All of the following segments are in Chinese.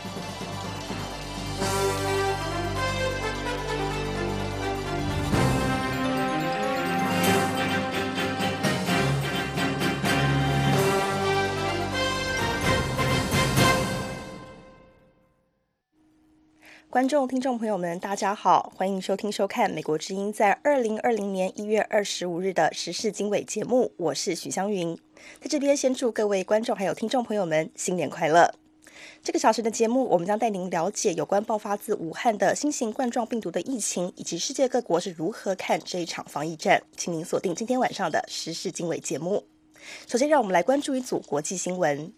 观众、听众朋友们，大家好，欢迎收听、收看美国之音在2020年1月25日的时事经纬节目，我是许湘云。在这边先祝各位观众还有听众朋友们新年快乐。这个小时的节目，我们将带您了解有关爆发自武汉的新型冠状病毒的疫情，以及世界各国是如何看这一场防疫战。请您锁定今天晚上的时事经纬节目。首先，让我们来关注一组国际新闻。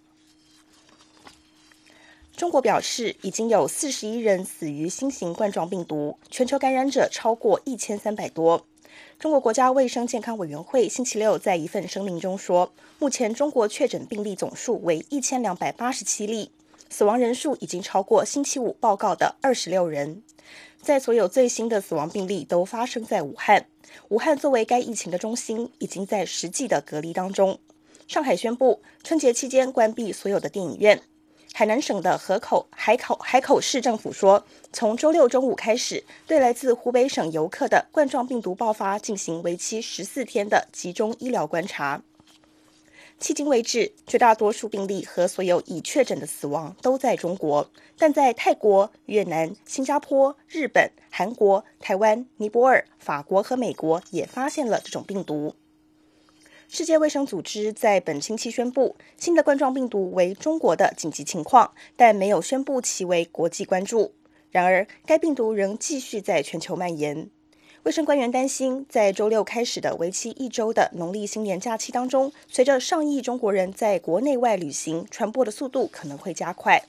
中国表示，已经有41人死于新型冠状病毒，全球感染者超过1300多。中国国家卫生健康委员会星期六在一份声明中说，目前中国确诊病例总数为1287例，死亡人数已经超过星期五报告的26人。在所有最新的死亡病例都发生在武汉，武汉作为该疫情的中心，已经在实际的隔离当中。上海宣布春节期间关闭所有的电影院。海南省的海口市政府说，从周六中午开始，对来自湖北省游客的冠状病毒爆发进行为期14天的集中医疗观察。迄今为止，绝大多数病例和所有已确诊的死亡都在中国，但在泰国、越南、新加坡、日本、韩国、台湾、尼泊尔、法国和美国也发现了这种病毒。世界卫生组织在本星期宣布，新的冠状病毒为中国的紧急情况，但没有宣布其为国际关注。然而，该病毒仍继续在全球蔓延。卫生官员担心，在周六开始的为期1周的农历新年假期当中，随着上亿中国人在国内外旅行，传播的速度可能会加快。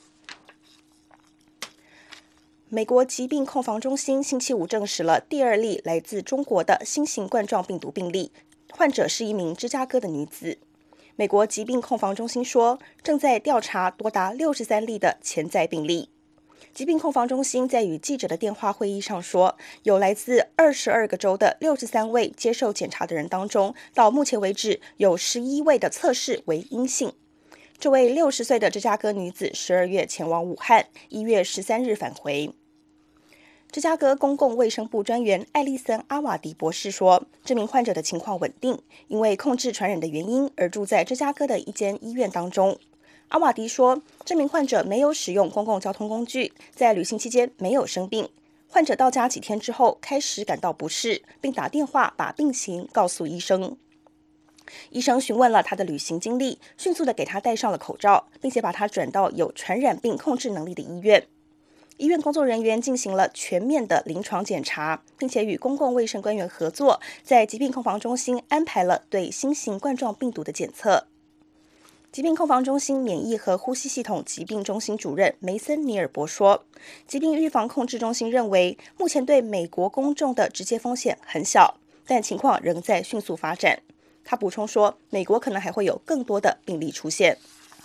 美国疾病控防中心星期五证实了第2例来自中国的新型冠状病毒病例。患者是一名芝加哥的女子。美国疾病控防中心说，正在调查多达63例的潜在病例。疾病控防中心在与记者的电话会议上说，有来自22个州的63位接受检查的人当中，到目前为止有11位的测试为阴性。这位60岁的芝加哥女子12月前往武汉，1月13日返回。芝加哥公共卫生部专员艾利森·阿瓦迪博士说，这名患者的情况稳定，因为控制传染的原因而住在芝加哥的一间医院当中。阿瓦迪说，这名患者没有使用公共交通工具，在旅行期间没有生病。患者到家几天之后开始感到不适，并打电话把病情告诉医生。医生询问了他的旅行经历，迅速地给他戴上了口罩，并且把他转到有传染病控制能力的医院。医院工作人员进行了全面的临床检查，并且与公共卫生官员合作，在疾病控防中心安排了对新型冠状病毒的检测。疾病控防中心免疫和呼吸系统疾病中心主任梅森·尼尔伯说，疾病预防控制中心认为，目前对美国公众的直接风险很小，但情况仍在迅速发展。他补充说，美国可能还会有更多的病例出现。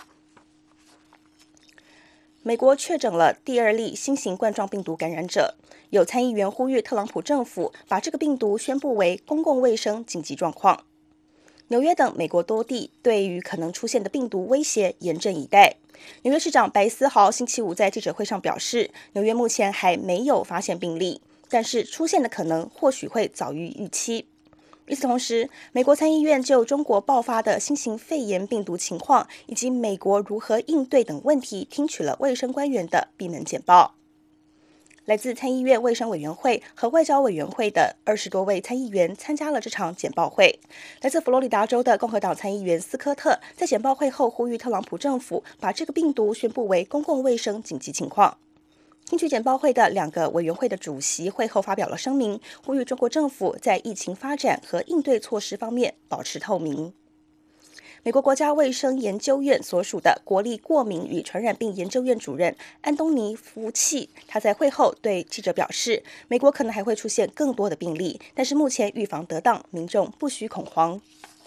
美国确诊了第2例新型冠状病毒感染者，有参议员呼吁特朗普政府把这个病毒宣布为公共卫生紧急状况。纽约等美国多地对于可能出现的病毒威胁严阵以待。纽约市长白思豪星期五在记者会上表示，纽约目前还没有发现病例，但是出现的可能或许会早于预期。与此同时，美国参议院就中国爆发的新型肺炎病毒情况以及美国如何应对等问题，听取了卫生官员的闭门简报。来自参议院卫生委员会和外交委员会的20多位参议员参加了这场简报会。来自佛罗里达州的共和党参议员斯科特在简报会后呼吁特朗普政府把这个病毒宣布为公共卫生紧急情况。听取简报会的2个委员会的主席会后发表了声明，呼吁中国政府在疫情发展和应对措施方面保持透明。美国国家卫生研究院所属的国立过敏与传染病研究院主任安东尼·福契，他在会后对记者表示，美国可能还会出现更多的病例，但是目前预防得当，民众不需恐慌。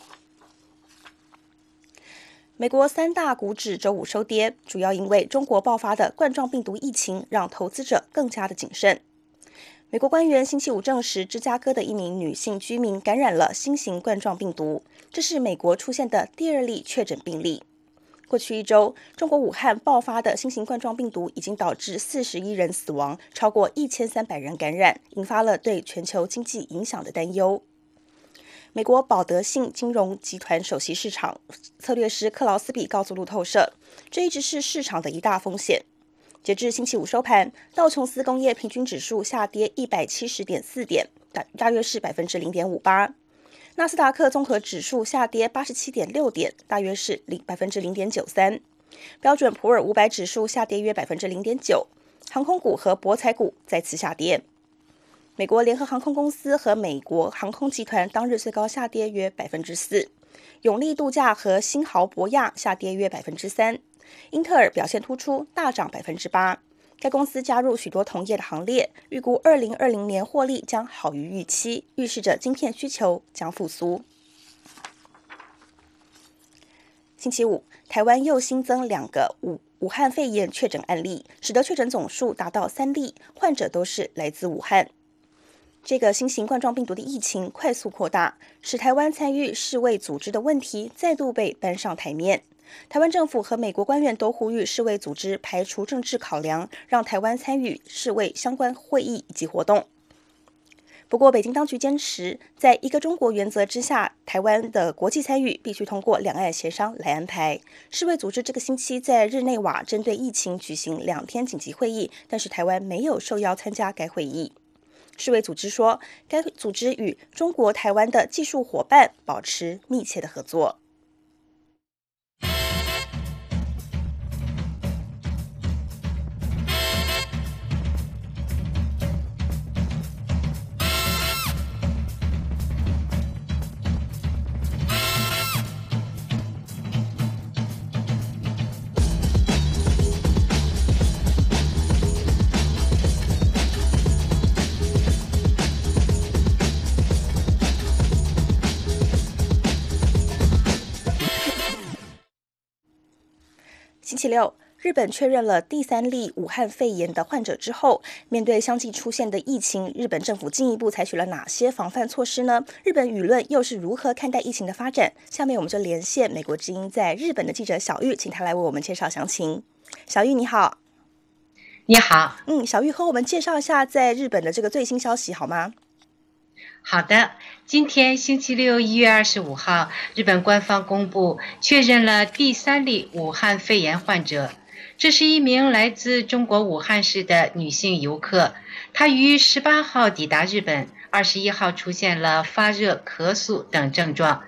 美国3大股指周五收跌，主要因为中国爆发的冠状病毒疫情让投资者更加的谨慎。美国官员星期五证实，芝加哥的一名女性居民感染了新型冠状病毒，这是美国出现的第2例确诊病例。 过去一周，中国武汉爆发的新型冠状病毒已经导致41人死亡，超过1300人感染，引发了对全球经济影响的担忧。美国保德信金融集团首席市场策略师克劳斯比告诉路透社，这一直是市场的一大风险。截至星期五收盘，道琼斯工业平均指数下跌170.4点，大约是 0.58%。纳斯达克综合指数下跌87.6点，大约是 0.93%。标准普尔500指数下跌约 0.9%。航空股和博彩股再次下跌。美国联合航空公司和美国航空集团当日最高下跌约 4%。永利度假和新豪博亚下跌约 3%。英特尔表现突出，大涨 8%。该公司加入许多同业的行列，预估2020年获利将好于预期，预示着晶片需求将复苏。星期五，台湾又新增2个武汉肺炎确诊案例，使得确诊总数达到3例，患者都是来自武汉。这个新型冠状病毒的疫情快速扩大，使台湾参与世卫组织的问题再度被搬上台面。台湾政府和美国官员都呼吁世卫组织排除政治考量，让台湾参与世卫相关会议以及活动。不过，北京当局坚持，在一个中国原则之下，台湾的国际参与必须通过两岸协商来安排。世卫组织这个星期在日内瓦针对疫情举行2天紧急会议，但是台湾没有受邀参加该会议。世卫组织说，该组织与中国台湾的技术伙伴保持密切的合作。星期六，日本确认了第3例武汉肺炎的患者之后，面对相继出现的疫情，日本政府进一步采取了哪些防范措施呢？日本舆论又是如何看待疫情的发展？下面我们就连线美国之音在日本的记者小玉，请他来为我们介绍详情。小玉你好。 你好。 小玉和我们介绍一下在日本的这个最新消息好吗？ 好的，今天星期六1月25号，日本官方公布确认了第3例武汉肺炎患者。这是一名来自中国武汉市的女性游客，她于18号抵达日本，21号出现了发热、咳嗽等症状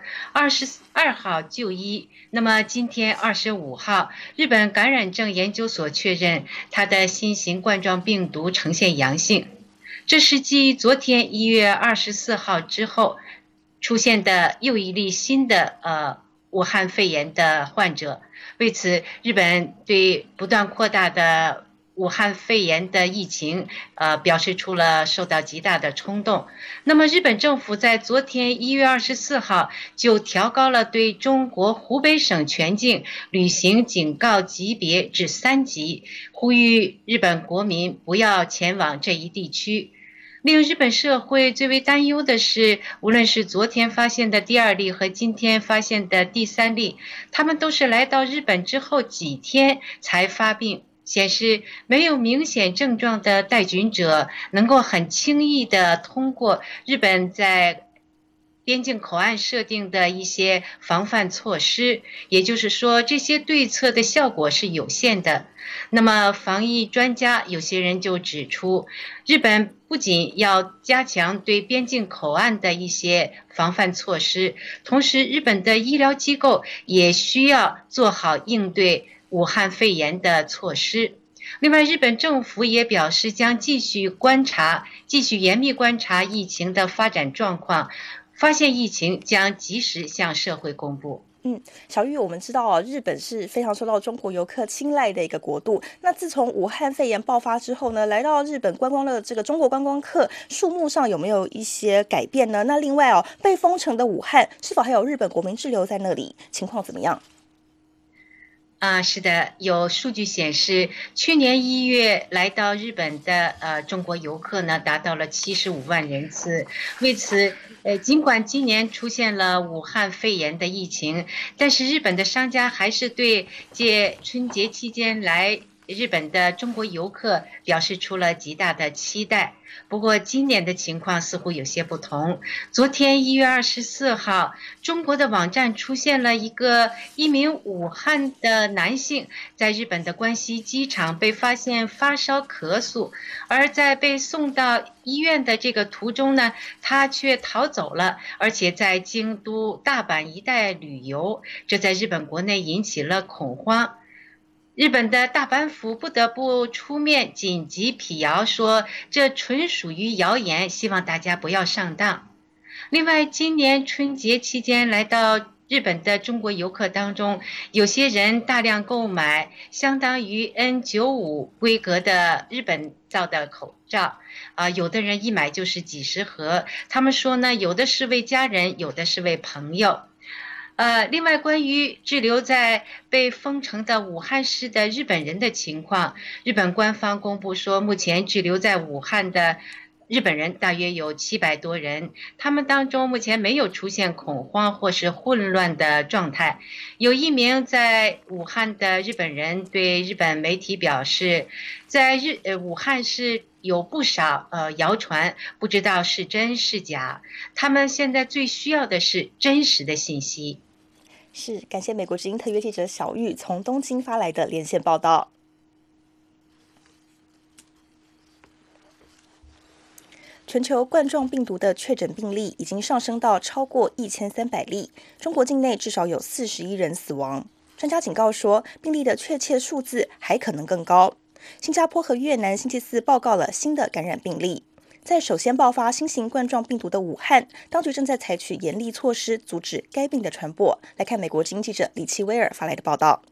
，22号就医。那么今天25号，日本感染症研究所确认她的新型冠状病毒呈现阳性。这是继昨天1月24号之后出现的又一例新的武汉肺炎的患者。为此，日本对不断扩大的武汉肺炎的疫情表示出了受到极大的冲动。那么日本政府在昨天1月24号就调高了对中国湖北省全境旅行警告级别至3级，呼吁日本国民不要前往这一地区。令日本社会最为担忧的是，无论是昨天发现的第2例和今天发现的第3例，他们都是来到日本之后几天才发病，显示没有明显症状的带菌者能够很轻易地通过日本在边境口岸设定的一些防范措施，也就是说，这些对策的效果是有限的。那么防疫专家有些人就指出，日本不仅要加强对边境口岸的一些防范措施，同时日本的医疗机构也需要做好应对武汉肺炎的措施。另外，日本政府也表示将继续严密观察疫情的发展状况，发现疫情将及时向社会公布。 小玉，我们知道日本是非常受到中国游客青睐的一个国度。那自从武汉肺炎爆发之后呢，来到日本观光的这个中国观光客数目上有没有一些改变呢？那另外被封城的武汉是否还有日本国民滞留在那里？情况怎么样？ 是的，有数据显示，去年1月来到日本的中国游客呢达到了75万人次。为此，尽管今年出现了武汉肺炎的疫情，但是日本的商家还是对借春节期间来日本的中国游客表示出了极大的期待。不过今年的情况似乎有些不同。昨天1月24号，中国的网站出现了一名武汉的男性在日本的关西机场被发现发烧咳嗽，而在被送到医院的这个途中呢，他却逃走了，而且在京都、大阪一带旅游，这在日本国内引起了恐慌。日本的大阪府不得不出面紧急辟谣，说这纯属于谣言，希望大家不要上当。另外，今年春节期间来到日本的中国游客当中，有些人大量购买相当于 N95 规格的日本造的口罩，有的人一买就是几十盒。他们说呢，有的是为家人，有的是为朋友。另外，关于滞留在被封城的武汉市的日本人的情况，日本官方公布说，目前滞留在武汉的日本人大约有700多人，他们当中目前没有出现恐慌或是混乱的状态。有一名在武汉的日本人对日本媒体表示，在武汉市有不少谣传，不知道是真是假，他们现在最需要的是真实的信息。 是，感谢美国之音特约记者小玉从东京发来的连线报道。全球冠状病毒的确诊病例已经上升到超过1300例，中国境内至少有41人死亡。专家警告说，病例的确切数字还可能更高。新加坡和越南星期四报告了新的感染病例。在首先爆发新型冠状病毒的武汉，当局正在采取严厉措施阻止该病的传播。来看美国之音记者李奇威尔发来的报道。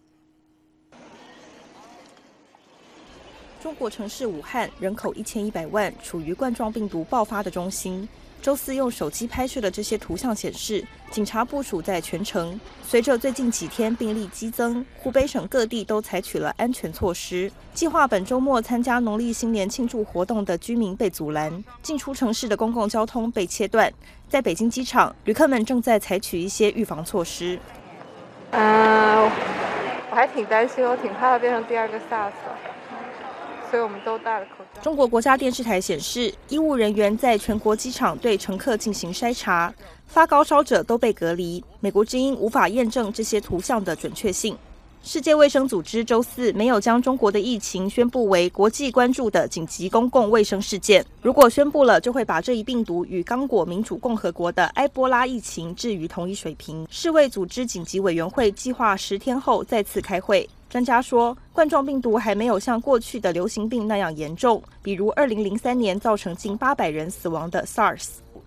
中国城市武汉人口1100万，处于冠状病毒爆发的中心。周四用手机拍摄的这些图像显示，警察部署在全城。随着最近几天病例激增，湖北省各地都采取了安全措施。计划本周末参加农历新年庆祝活动的居民被阻拦，进出城市的公共交通被切断。在北京机场，旅客们正在采取一些预防措施。 我还挺担心，我挺怕它变成第二个 SARS。所以我们都戴了口罩。 中国国家电视台显示，医务人员在全国机场对乘客进行筛查，发高烧者都被隔离。美国之音无法验证这些图像的准确性。世界卫生组织周四没有将中国的疫情宣布为国际关注的紧急公共卫生事件。如果宣布了，就会把这一病毒与刚果民主共和国的埃波拉疫情置于同一水平。世卫组织紧急委员会计划10天后再次开会。专家说，冠状病毒还没有像过去的流行病那样严重，比如2003年造成近800人死亡的 SARS。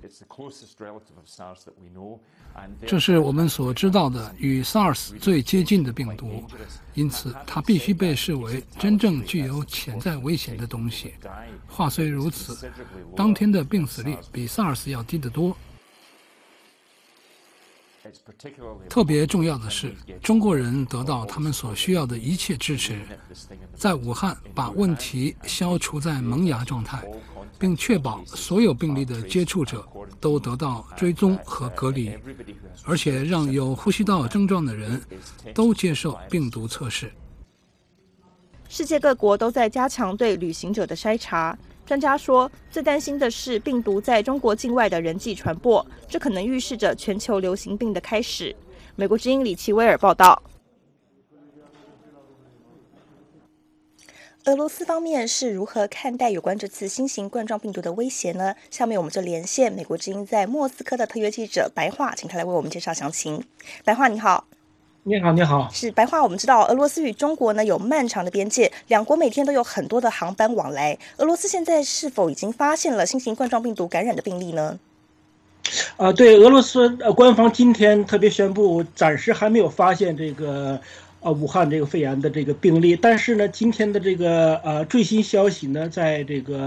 这是我们所知道的与 SARS 最接近的病毒，因此它必须被视为真正具有潜在危险的东西。话虽如此，当天的病死率比 SARS 要低得多。特别重要的是，中国人得到他们所需要的一切支持，在武汉把问题消除在萌芽状态，并确保所有病例的接触者都得到追踪和隔离，而且让有呼吸道症状的人都接受病毒测试。 世界各国都在加强对旅行者的筛查。专家说，最担心的是病毒在中国境外的人际传播，这可能预示着全球流行病的开始。美国之音李奇威尔报道。俄罗斯方面是如何看待有关这次新型冠状病毒的威胁呢？下面我们就连线美国之音在莫斯科的特约记者白桦，请他来为我们介绍详情。白桦你好。 你好，你好。 是白桦，我们知道俄罗斯与中国呢有漫长的边界，两国每天都有很多的航班往来。俄罗斯现在是否已经发现了新型冠状病毒感染的病例呢？ 对，俄罗斯官方今天特别宣布，暂时还没有发现这个武汉这个肺炎的这个病例，但是呢，今天的这个最新消息呢，在这个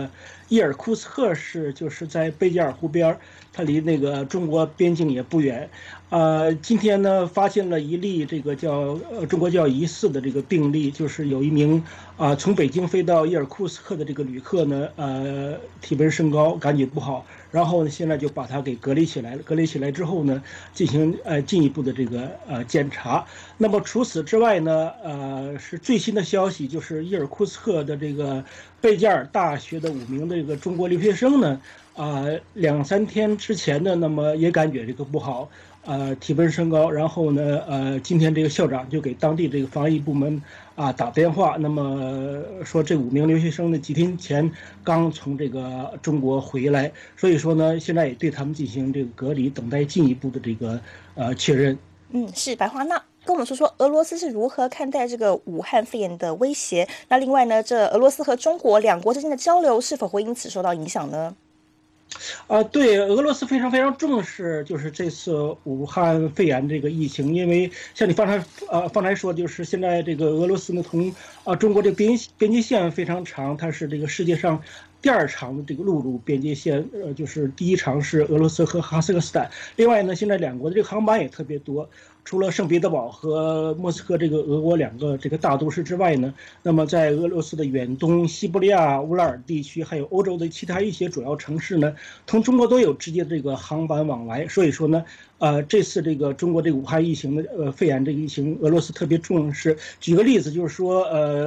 伊尔库茨克市，就是在贝加尔湖边，它离那个中国边境也不远。今天呢发现了一例这个中国叫疑似的这个病例，就是有一名从北京飞到伊尔库茨克的这个旅客呢，体温升高，感觉不好，然后呢现在就把他给隔离起来了。隔离起来之后呢，进行进一步的这个检查。那么除此之外呢，是最新的消息，就是伊尔库茨克的这个贝加尔大学的5名的这个中国留学生呢，2-3天之前呢，那么也感觉这个不好。体温升高，然后呢，今天这个校长就给当地这个防疫部门打电话，那么说这5名留学生呢几天前刚从这个中国回来，所以说呢，现在也对他们进行这个隔离，等待进一步的这个确认。 是白华，那跟我们说说俄罗斯是如何看待这个武汉肺炎的威胁？那另外呢，这俄罗斯和中国两国之间的交流是否会因此受到影响呢？ 对，俄罗斯非常非常重视，就是这次武汉肺炎这个疫情，因为像你方才说，就是现在这个俄罗斯呢，同中国这个边界线非常长，它是这个世界上第2长的这个陆路边界线，就是第1长是俄罗斯和哈萨克斯坦，另外呢，现在两国的这个航班也特别多。除了圣彼得堡和莫斯科这个俄国2个这个大都市之外呢，那么在俄罗斯的远东、西伯利亚、乌拉尔地区，还有欧洲的其他一些主要城市呢，同中国都有直接的这个航班往来。所以说呢，这次这个中国这个武汉疫情的肺炎这个疫情，俄罗斯特别重视。举个例子，就是说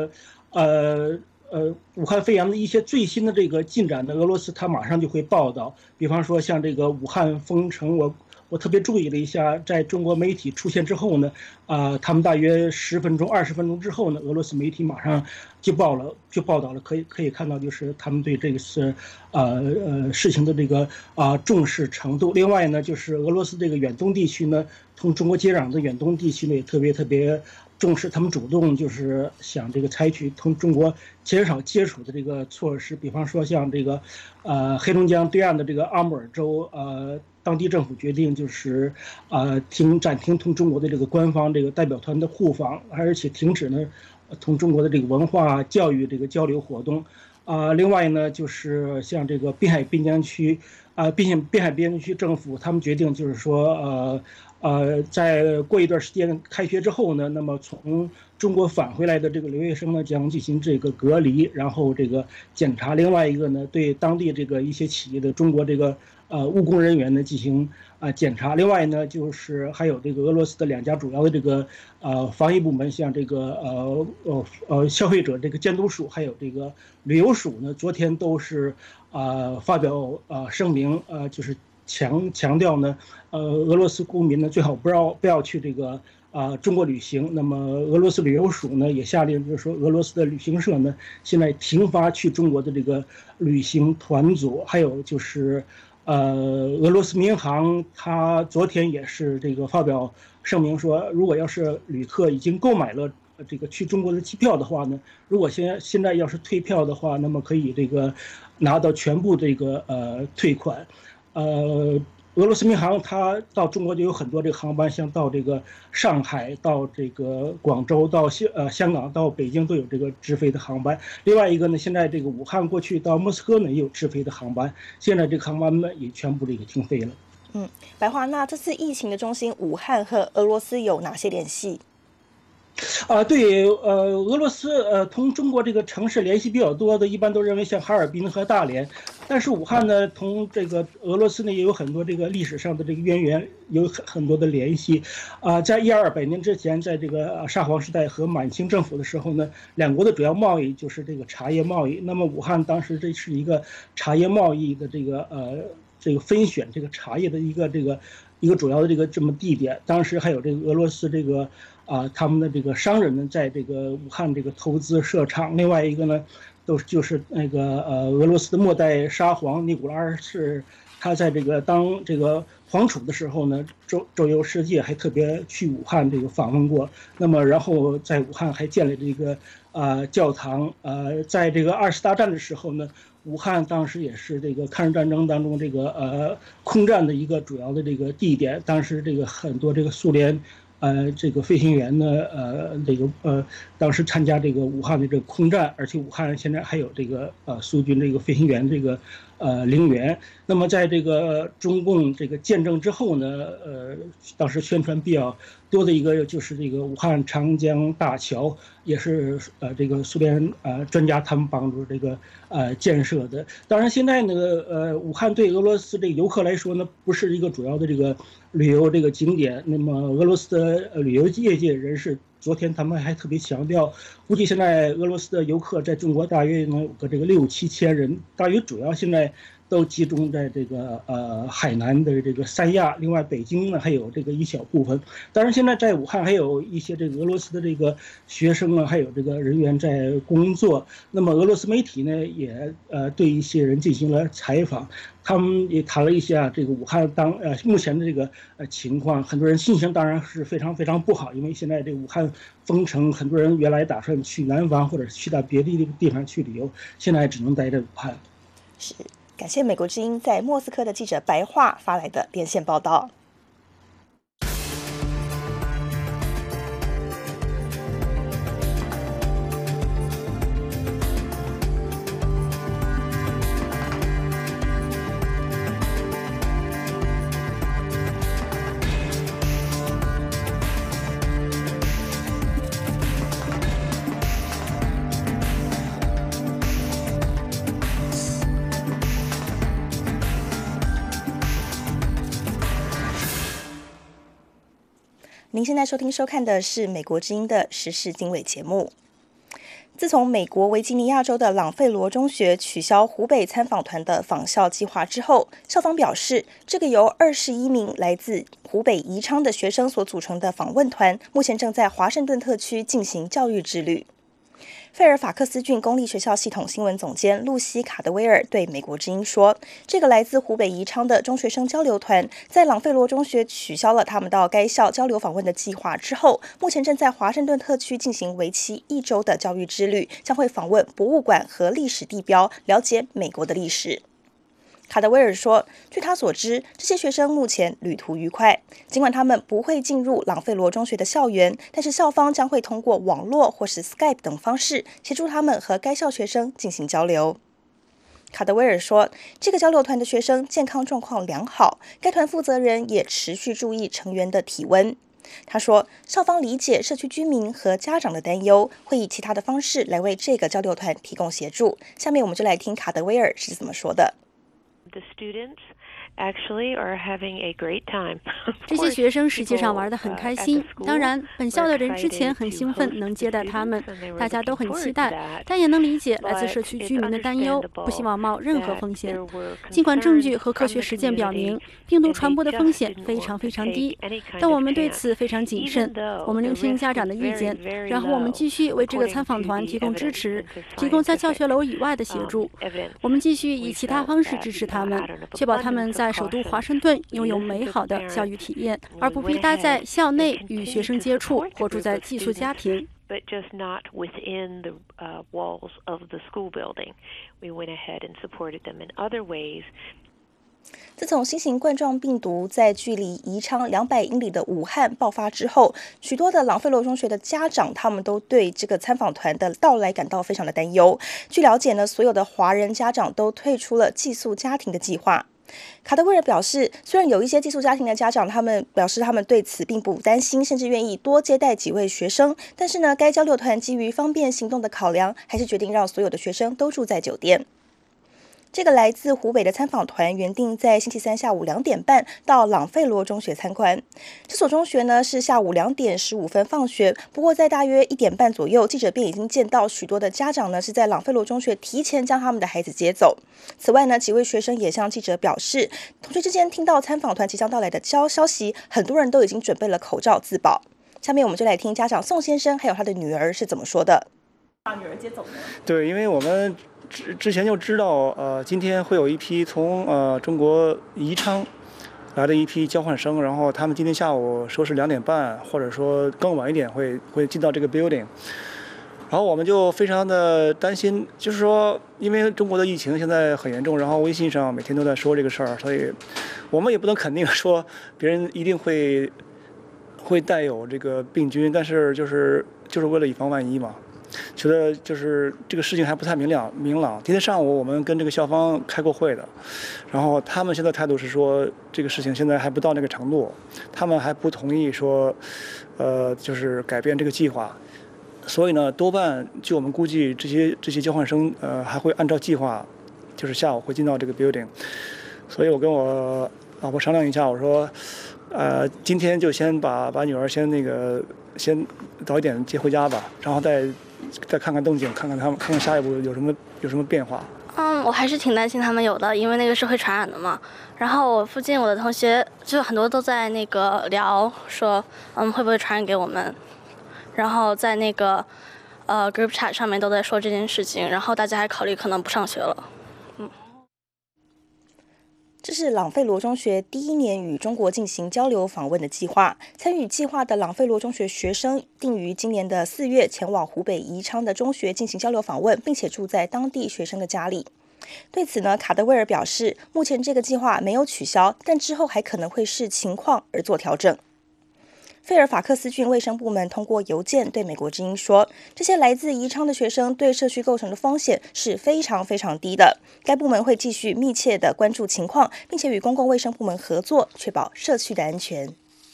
武汉肺炎的一些最新的这个进展的，俄罗斯它马上就会报道。比方说像这个武汉封城，我特别注意了一下，在中国媒体出现之后呢，他们大约10分钟、20分钟之后呢，俄罗斯媒体马上就报道了，可以看到就是他们对这个是事情的这个重视程度。另外呢，就是俄罗斯这个远东地区呢，同中国接壤的远东地区呢也特别重视，他们主动就是想这个采取同中国减少接触的这个措施，比方说像这个黑龙江对岸的这个阿穆尔州当地政府决定就是暂停同中国的这个官方这个代表团的互访，而且停止呢同中国的这个文化教育这个交流活动。另外呢，就是像这个滨海边疆区滨海边疆区政府他们决定就是说在过一段时间开学之后呢，那么从中国返回来的这个留学生呢将进行这个隔离，然后这个检查。另外一个呢，对当地这个一些企业的中国这个务工人员呢进行检查。另外呢，就是还有这个俄罗斯的2家主要的这个防疫部门，像这个消费者这个监督署，还有这个旅游署呢，昨天都是发表声明，就是强调呢，俄罗斯公民呢最好不要去这个中国旅行。那么俄罗斯旅游署呢也下令，就是说俄罗斯的旅行社呢现在停发去中国的这个旅行团组。还有就是俄罗斯民航，他昨天也是这个发表声明说，如果要是旅客已经购买了这个去中国的机票的话呢，如果现在要是退票的话，那么可以这个拿到全部这个退款。俄罗斯民航它到中国就有很多这个航班，像到这个上海、到这个广州、到香港、到北京都有这个直飞的航班。另外一个呢，现在这个武汉过去到莫斯科呢也有直飞的航班，现在这个航班呢也全部这个停飞了。 白华，那这次疫情的中心武汉和俄罗斯有哪些联系？ 对，俄罗斯同中国这个城市联系比较多的，一般都认为像哈尔滨和大连，但是武汉呢，同这个俄罗斯呢也有很多这个历史上的这个渊源，有很多的联系。在100-200年之前，在这个沙皇时代和满清政府的时候呢，两国的主要贸易就是这个茶叶贸易。那么武汉当时这是一个茶叶贸易的这个分选这个茶叶的一个主要的这么地点。当时还有这个俄罗斯这个他们的这个商人呢，在这个武汉这个投资设厂。另外一个呢，就是那个俄罗斯的末代沙皇尼古拉二世，他在这个当这个皇储的时候呢，周游世界，还特别去武汉这个访问过。那么然后在武汉还建了这个教堂。在这个20大战的时候呢，武汉当时也是这个抗日战争当中这个空战的一个主要的这个地点。当时这个很多这个苏联这个飞行员呢， 当时参加这个武汉的这个空战，而且武汉现在还有这个苏军这个飞行员这个陵园。那么在这个中共这个建政之后呢，当时宣传比较多的一个就是这个武汉长江大桥，也是这个苏联专家他们帮助这个建设的。当然现在呢，武汉对俄罗斯这个游客来说呢，不是一个主要的这个旅游这个景点。那么俄罗斯的旅游业界人士昨天他们还特别强调，估计现在俄罗斯的游客在中国大约能有个这个6-7千人，大约主要现在都集中在这个海南的这个三亚，另外北京呢还有这个一小部分。当然现在在武汉还有一些这个俄罗斯的这个学生啊，还有这个人员在工作。那么俄罗斯媒体呢也对一些人进行了采访，他们也谈了一下这个武汉目前的这个情况。很多人心情当然是非常非常不好，因为现在这个武汉封城，很多人原来打算去南方或者去到别的地方去旅游，现在只能待在武汉。 是。感谢美国之音在莫斯科的记者白桦发来的连线报道。您现在收听收看的是美国之音的时事经纬节目。自从美国维吉尼亚州的朗费罗中学取消湖北参访团的访校计划之后，校方表示，这个由21名来自湖北宜昌的学生所组成的访问团，目前正在华盛顿特区进行教育之旅。费尔法克斯郡公立学校系统新闻总监露西·卡德威尔对美国之音说，这个来自湖北宜昌的中学生交流团在朗费罗中学取消了他们到该校交流访问的计划之后，目前正在华盛顿特区进行为期1周的教育之旅，将会访问博物馆和历史地标，了解美国的历史。卡德威尔说，据他所知，这些学生目前旅途愉快，尽管他们不会进入朗费罗中学的校园，但是校方将会通过网络或是 Skype 等方式协助他们和该校学生进行交流。卡德威尔说，这个交流团的学生健康状况良好，该团负责人也持续注意成员的体温。他说，校方理解社区居民和家长的担忧，会以其他的方式来为这个交流团提供协助。下面我们就来听卡德威尔是怎么说的。 The students actually are having a great time. 这些学生实际上玩得很开心。当然，本校的人之前很兴奋能接待他们，大家都很期待，但也能理解来自社区居民的担忧，不希望冒任何风险。尽管证据和科学实践表明病毒传播的风险非常非常低，但我们对此非常谨慎。我们聆听家长的意见，然后我们继续为这个参访团提供支持，提供在教学楼以外的协助。我们继续以其他方式支持他们，确保他们在首都华盛顿拥有美好的教育体验，而不必待在校内与学生接触或住在寄宿家庭。 But just not within the walls of the school building. We went ahead and supported them in other ways. 自从新型冠状病毒在距离宜昌200英里的武汉爆发之后，许多的朗费罗中学的家长他们都对这个参访团的到来感到非常的担忧。据了解呢，所有的华人家长都退出了寄宿家庭的计划。卡德威尔表示，虽然有一些寄宿家庭的家长他们表示他们对此并不担心，甚至愿意多接待几位学生，但是呢，该交流团基于方便行动的考量，还是决定让所有的学生都住在酒店。这个来自湖北的参访团原定在星期三下午2点半到朗费罗中学参观。这所中学呢是下午2点15分放学，不过在大约1点半左右，记者便已经见到许多的家长呢是在朗费罗中学提前将他们的孩子接走。此外呢，几位学生也向记者表示，同学之间听到参访团即将到来的消息，很多人都已经准备了口罩自保。下面我们就来听家长宋先生还有他的女儿是怎么说的。 把女儿接走呢？ 对，因为我们之前就知道，今天会有一批从中国宜昌来的一批交换生，然后他们今天下午说是2点半，或者说更晚一点会进到这个 building， 然后我们就非常的担心，就是说，因为中国的疫情现在很严重，然后微信上每天都在说这个事儿，所以我们也不能肯定说别人一定会带有这个病菌，但是就是就是为了以防万一嘛。觉得就是这个事情还不太明朗。今天上午我们跟这个校方开过会的，然后他们现在态度是说这个事情现在还不到那个程度，他们还不同意说，就是改变这个计划。所以呢，多半据我们估计，这些交换生还会按照计划，就是下午会进到这个 building。所以我跟我老婆商量一下，我说，今天就先把女儿先早一点接回家吧，然后再看看动静，看看下一步有什么变化。 我还是挺担心他们有的，因为那个是会传染的嘛。然后我附近我的同学就很多都在那个聊说，会不会传染给我们？然后在那个group chat 上面都在说这件事情，然后大家还考虑可能不上学了。 这是朗费罗中学第1年与中国进行交流访问的计划。参与计划的朗费罗中学学生定于今年的4月前往湖北宜昌的中学进行交流访问，并且住在当地学生的家里。对此呢，卡德威尔表示，目前这个计划没有取消，但之后还可能会视情况而做调整。费尔法克斯郡卫生部门通过邮件对美国之音说，这些来自宜昌的学生对社区构成的风险是非常非常低的。该部门会继续密切地关注情况，并且与公共卫生部门合作，确保社区的安全。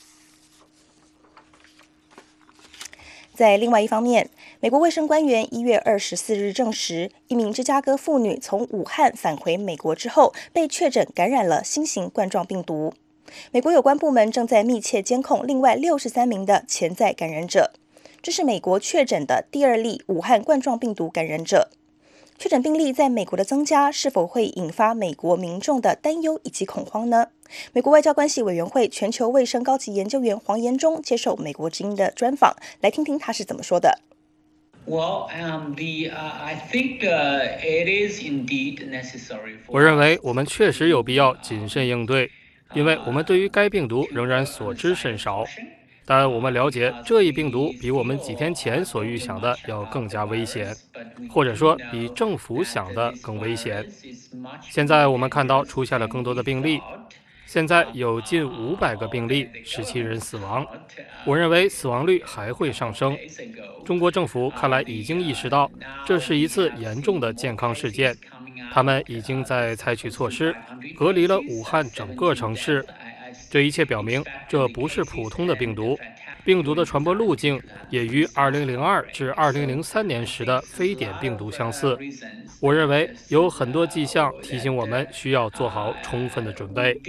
在另外一方面，美国卫生官员1月24日证实，一名芝加哥妇女从武汉返回美国之后，被确诊感染了新型冠状病毒。美国有关部门正在密切监控另外63名的潜在感染者。这是美国确诊的第2例武汉冠状病毒感染者。确诊病例在美国的增加，是否会引发美国民众的担忧以及恐慌呢？美国外交关系委员会全球卫生高级研究员黄延忠接受美国之音的专访，来听听他是怎么说的。 我认为我们确实有必要谨慎应对，因为我们对于该病毒仍然所知甚少。但我们了解这一病毒比我们几天前所预想的要更加危险，或者说比政府想的更危险。现在我们看到出现了更多的病例，现在有近500个病例，17人死亡。我认为死亡率还会上升。中国政府看来已经意识到这是一次严重的健康事件，他们已经在采取措施，隔离了武汉整个城市。这一切表明，这不是普通的病毒，病毒的传播路径也与2002至2003年时的非典病毒相似。我认为有很多迹象提醒我们需要做好充分的准备。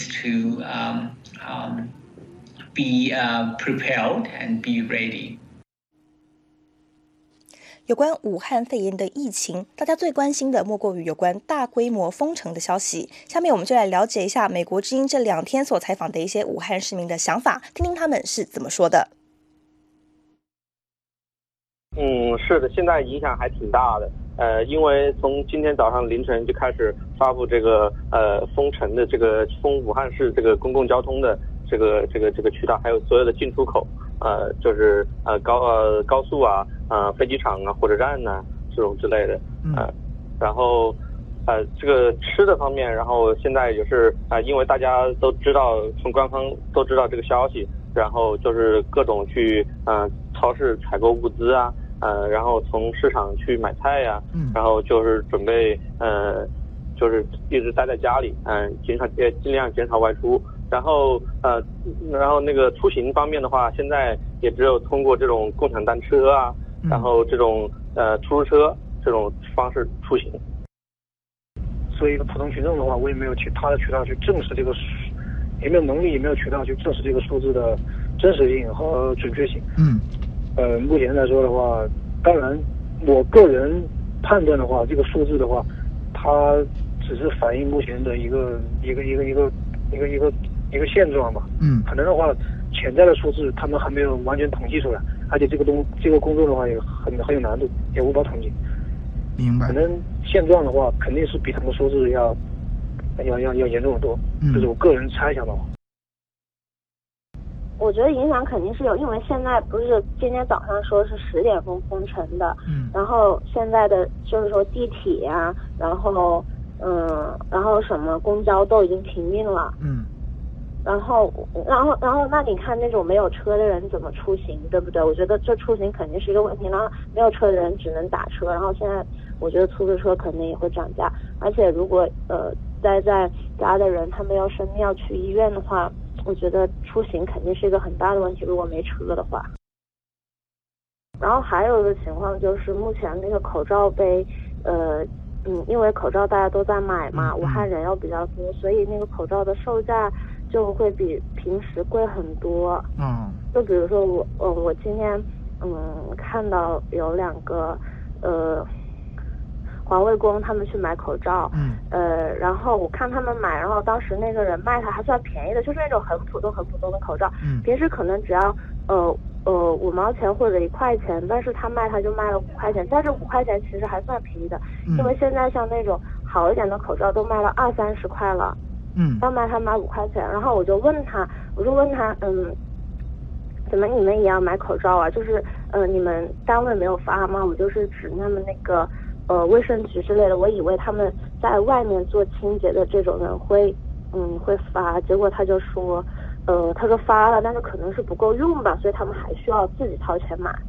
有关武汉肺炎的疫情，大家最关心的莫过于有关大规模封城的消息。下面我们就来了解一下美国之音这2天所采访的一些武汉市民的想法，听听他们是怎么说的。 是的，现在影响还挺大的。因为从今天早上凌晨就开始发布这个封城的这个封武汉市这个公共交通的这个渠道，还有所有的进出口，就是高速啊，飞机场啊，火车站呐，这种之类的。然后这个吃的方面，然后现在也是因为大家都知道，从官方都知道这个消息，然后就是各种去超市采购物资啊，然后从市场去买菜呀，然后就是准备就是一直待在家里，尽量减少外出。然后那个出行方面的话，现在也只有通过这种共享单车啊，然后这种出租车这种方式出行。 作为一个普通群众的话，我也没有其他的渠道去证实这个，也没有能力，也没有渠道去证实这个数字的真实性和准确性。目前来说的话，当然我个人判断的话，这个数字的话，它只是反映目前的一个现状吧。可能的话，潜在的数字他们还没有完全统计出来，而且这个工作的话也很有难度，也无法统计。 明白。 可能现状的话，肯定是比他们数字要严重得多。这是我个人猜想的话。 我觉得影响肯定是有，因为现在不是今天早上说是10点封城的，然后现在的就是说地铁呀，然后什么公交都已经停运了。 然后，那你看那种没有车的人怎么出行，对不对？我觉得这出行肯定是一个问题。然后没有车的人只能打车，然后现在我觉得出租车肯定也会涨价。而且如果待在家的人他没有生病要去医院的话，我觉得出行肯定是一个很大的问题。如果没车的话，然后还有一个情况就是目前那个口罩被因为口罩大家都在买嘛，武汉人又比较多，所以那个口罩的售价就会比平时贵很多。就比如说我今天看到有2个环卫工他们去买口罩，然后我看他们买，然后当时那个人卖他还算便宜的，就是那种很普通的口罩，平时可能只要5毛钱或者1块钱，但是他卖他就卖了5块钱，但是5块钱其实还算便宜的，因为现在像那种好一点的口罩都卖了20-30块了，要卖他买5块钱，然后我就问他，怎么你们也要买口罩啊？就是你们单位没有发吗？我就是指他们那个卫生局之类的，我以为他们在外面做清洁的这种人会发，结果他就说他说发了，但是可能是不够用吧，所以他们还需要自己掏钱买。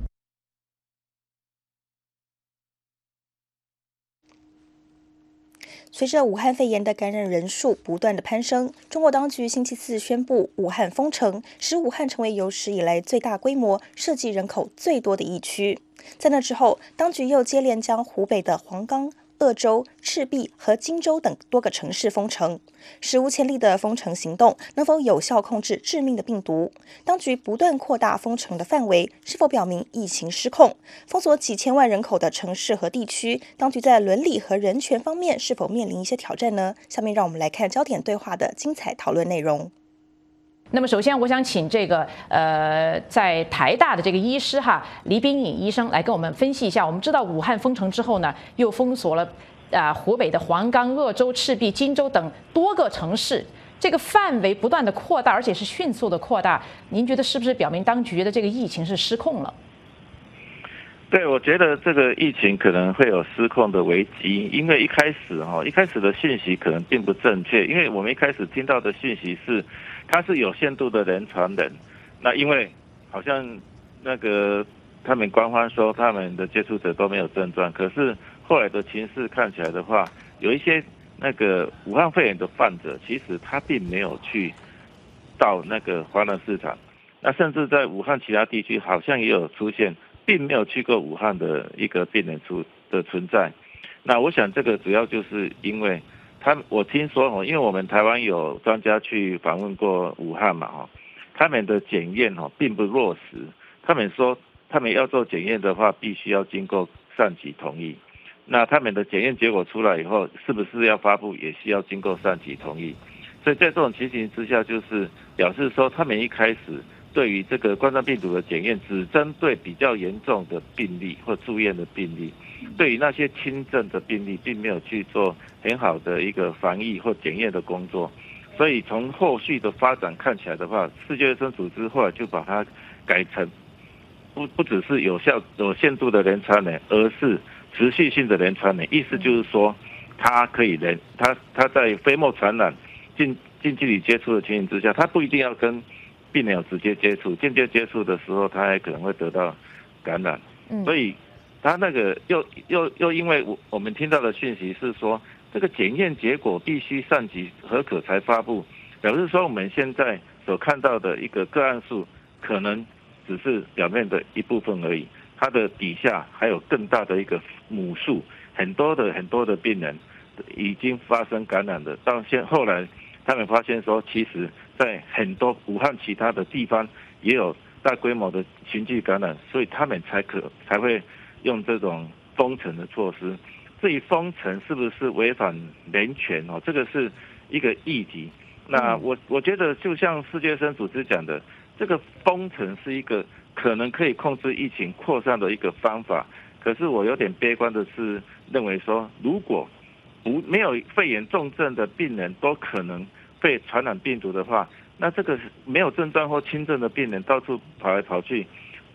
随着武汉肺炎的感染人数不断的攀升，中国当局星期4宣布武汉封城，使武汉成为有史以来最大规模、涉及人口最多的疫区。在那之后，当局又接连将湖北的黄冈、鄂州、赤壁和荆州等多个城市封城。史无前例的封城行动能否有效控制致命的病毒？当局不断扩大封城的范围，是否表明疫情失控？封锁几千万人口的城市和地区，当局在伦理和人权方面是否面临一些挑战呢？下面让我们来看焦点对话的精彩讨论内容。 那么首先，我想请这个在台大的这个医师李秉颖医生来跟我们分析一下。我们知道武汉封城之后呢，又封锁了湖北的黄冈、鄂州、赤壁、荆州等多个城市，这个范围不断的扩大，而且是迅速的扩大。您觉得是不是表明当局的这个疫情是失控了？ 对，我觉得这个疫情可能会有失控的危机，因为一开始的讯息可能并不正确，因为我们一开始听到的讯息是，它是有限度的人传人。那因为好像那个他们官方说他们的接触者都没有症状，可是后来的情势看起来的话，有一些那个武汉肺炎的患者，其实他并没有去到那个华南市场，那甚至在武汉其他地区好像也有出现，并没有去过武汉的一个病人的存在。那我想这个主要就是因为我听说因为我们台湾有专家去访问过武汉嘛他们的检验并不落实，他们说他们要做检验的话，必须要经过上级同意。那他们的检验结果出来以后，是不是要发布，也需要经过上级同意。所以在这种情形之下，就是表示说他们一开始对于这个冠状病毒的检验只针对比较严重的病例或住院的病例，对于那些轻症的病例并没有去做很好的一个防疫或检验的工作。所以从后续的发展看起来的话，世界卫生组织后来就把它改成不只是有限度的人传人，而是持续性的人传人。意思就是说它可以它在飞沫传染近距离接触的情形之下，它不一定要跟病人有直接接触，间接接触的时候，他还可能会得到感染。所以他那个又因为我们听到的讯息是说，这个检验结果必须上级核可才发布，表示说我们现在所看到的一个个案数，可能只是表面的一部分而已，它的底下还有更大的一个母数，很多的病人已经发生感染的，后来他们发现说，其实在很多武汉其他的地方也有大规模的群聚感染，所以他们才会用这种封城的措施。至于封城是不是违反人权这个是一个议题。那我觉得就像世界卫生组织讲的，这个封城是一个可能可以控制疫情扩散的一个方法。可是我有点悲观的是认为说，如果没有肺炎重症的病人都可能被传染病毒的话，那这个没有症状或轻症的病人到处跑来跑去，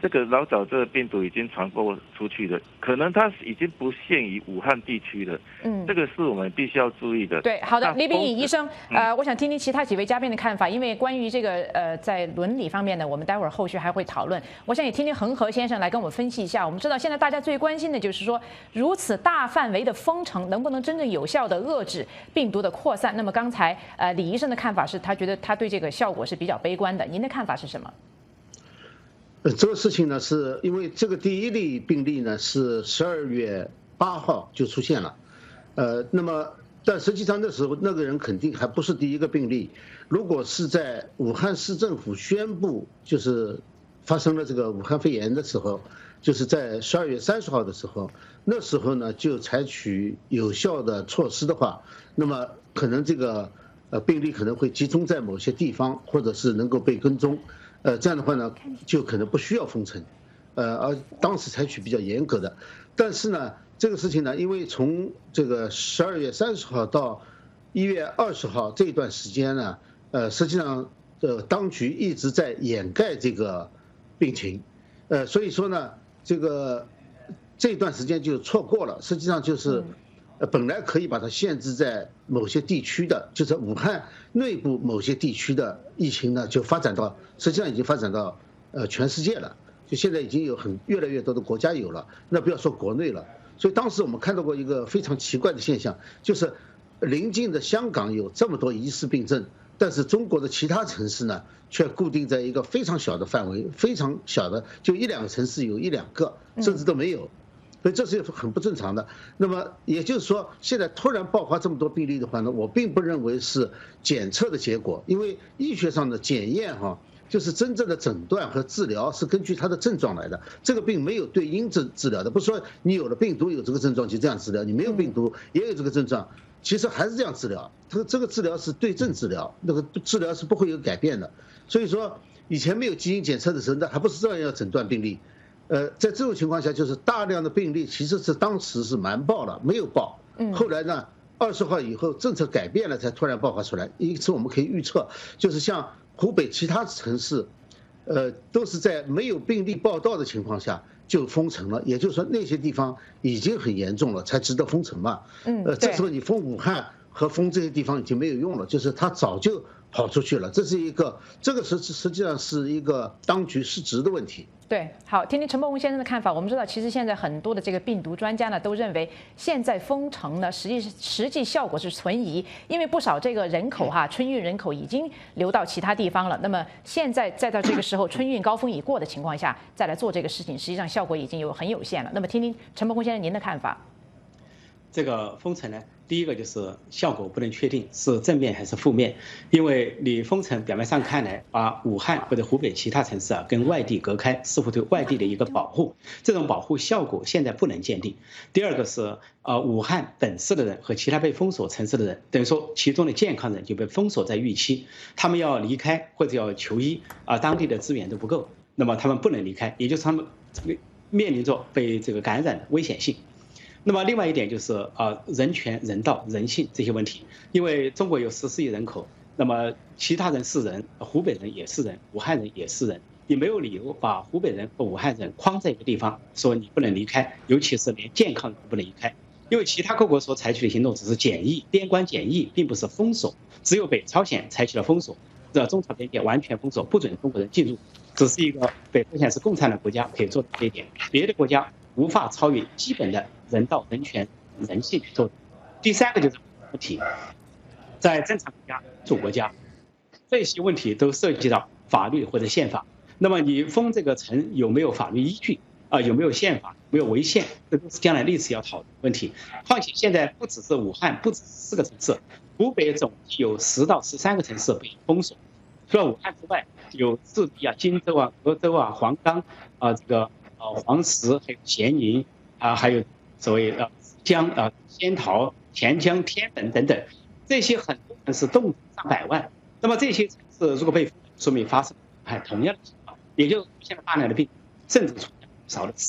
这个老早这个病毒已经传播出去了，可能它已经不限于武汉地区了。这个是我们必须要注意的。 对，好的，李秉颖医生，我想听听其他几位嘉宾的看法，因为关于这个在伦理方面呢，我们待会儿后续还会讨论。我想也听听恒河先生来跟我们分析一下。我们知道现在大家最关心的就是说，如此大范围的封城能不能真正有效的遏制病毒的扩散？那么刚才李医生的看法是他觉得他对这个效果是比较悲观的，您的看法是什么？ 这个事情呢，是因为这个第一例病例呢是12月8号就出现了，那么但实际上那时候那个人肯定还不是第一个病例。如果是在武汉市政府宣布就是发生了这个武汉肺炎的时候，就是在12月30号的时候，那时候呢就采取有效的措施的话，那么可能这个病例可能会集中在某些地方，或者是能够被跟踪。这样的话呢，就可能不需要封城，而当时采取比较严格的。但是呢，这个事情呢，因为从这个12月30号到1月20号这一段时间呢，实际上当局一直在掩盖这个病情，所以说呢，这段时间就错过了。实际上就是本来可以把它限制在某些地区的，就是武汉内部某些地区的疫情呢，就发展到实际上已经发展到全世界了，就现在已经有越来越多的国家有了，那不要说国内了。所以当时我们看到过一个非常奇怪的现象，就是邻近的香港有这么多疑似病症，但是中国的其他城市呢，却固定在一个非常小的范围，非常小的，就1-2个城市有1-2个，甚至都没有。所以这是很不正常的。那么也就是说，现在突然爆发这么多病例的话呢，我并不认为是检测的结果，因为医学上的检验就是真正的诊断和治疗是根据它的症状来的。这个病没有对因治疗的，不是说你有了病毒有这个症状就这样治疗，你没有病毒也有这个症状，其实还是这样治疗。这个治疗是对症治疗，那个治疗是不会有改变的。所以说以前没有基因检测的时候，那还不是这样要诊断病例。在这种情况下，就是大量的病例其实是当时是瞒报了，没有报。后来呢，20号以后政策改变了，才突然爆发出来。因此我们可以预测，就是像湖北其他城市，都是在没有病例报道的情况下就封城了，也就是说那些地方已经很严重了，才值得封城嘛。这时候你封武汉和封这些地方已经没有用了，就是它早就跑出去了。这个实际上是一个当局失职的问题。 对，好，听听陈伯文先生的看法。我们知道，其实现在很多的这个病毒专家呢，都认为现在封城呢，实际效果是存疑，因为不少这个人口春运人口已经流到其他地方了。那么现在再到这个时候，春运高峰已过的情况下，再来做这个事情，实际上效果已经很有限了。那么听听陈伯文先生您的看法。 这个封城呢，第一个就是效果不能确定是正面还是负面，因为你封城表面上看来把武汉或者湖北其他城市跟外地隔开，似乎对外地的一个保护，这种保护效果现在不能鉴定。第二个是武汉本市的人和其他被封锁城市的人，等于说其中的健康人就被封锁在预期，他们要离开或者要求医当地的资源都不够，那么他们不能离开，也就是他们面临着被这个感染的危险性。那么另外一点就是人权、人道、人性这些问题，因为中国有14亿人口，那么其他人是人，湖北人也是人，武汉人也是人，你没有理由把湖北人和武汉人框在一个地方，说你不能离开，尤其是连健康人都不能离开，因为其他各国所采取的行动只是检疫，边关检疫，并不是封锁，只有北朝鲜采取了封锁，中朝边界完全封锁，不准中国人进入，只是一个北朝鲜是共产党国家可以做到这一点，别的国家无法超越基本的人道、人权、人性做。第三个就是问题，在正常国家、主国家，这些问题都涉及到法律或者宪法。那么你封这个城有没有法律依据有没有宪法，有没有违宪，这都是将来历史要讨论的问题。况且现在不只是武汉，不只是4个城市，湖北总计有10到13个城市被封锁。除了武汉之外，有赤壁荆州鄂州黄冈这个黄石，还有咸宁还有所谓江仙桃、田江、天门等等，这些很多城市动上百万。那么这些城市如果被封，说明发生同样的情况，也就出现了大量的病，甚至出现少的死。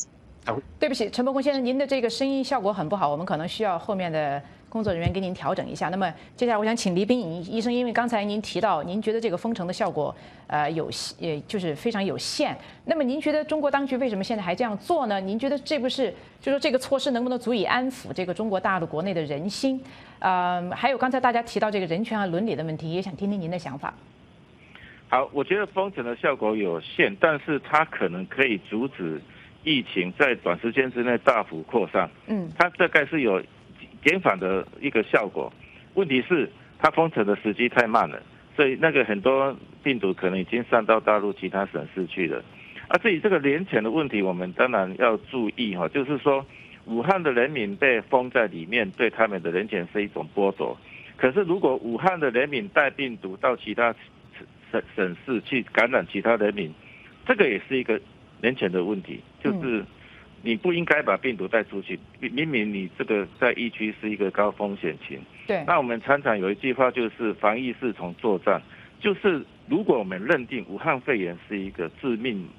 对不起，陈伯公先生，您的这个声音效果很不好，我们可能需要后面的工作人员给您调整一下。那么接下来我想请黎彬颖医生，因为刚才您提到，您觉得这个封城的效果就是非常有限。那么您觉得中国当局为什么现在还这样做呢？您觉得这不是就说这个措施能不能足以安抚这个中国大陆国内的人心？还有刚才大家提到这个人权和伦理的问题，也想听听您的想法。 好，我觉得封城的效果有限，但是它可能可以阻止疫情在短时间之内大幅扩散，它大概是有减缓的一个效果。问题是它封城的时机太慢了，所以那个很多病毒可能已经散到大陆其他省市去了。至于这个人权的问题，我们当然要注意哈，就是说武汉的人民被封在里面，对他们的人权是一种剥夺。可是如果武汉的人民带病毒到其他省市去感染其他人民，这个也是一个人权的问题，就是你不应该把病毒带出去，明明你这个在疫区是一个高风险群。 对。 那我们常常有一句话就是防疫是从作战，就是如果我们认定武汉肺炎是一个致